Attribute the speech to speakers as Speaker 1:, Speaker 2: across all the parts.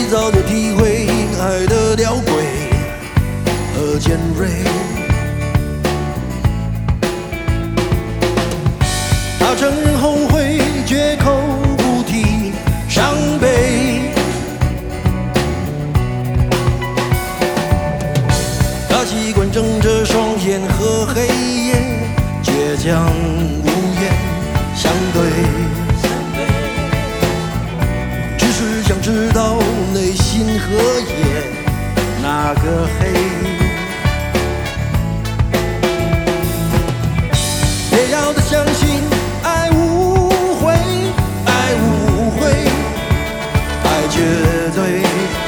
Speaker 1: 早就体会爱的吊诡和尖锐。他承认后悔，绝口不提伤悲。他习惯睁着双眼和黑夜倔强无言相对，只是想知道内心和夜哪个黑。也要他相信爱无悔，爱无悔，爱绝对。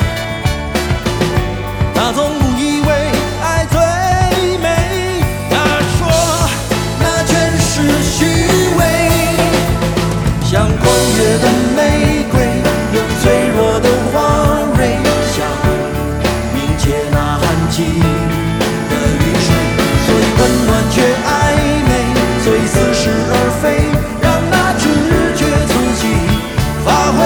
Speaker 1: 他从不以为爱最美，他说那全是虚伪。像狂野的玫瑰，有脆弱的花蕊，像凝结那寒季的雨水。所以温暖却暧昧，所以似是而非，让那直觉自己发挥。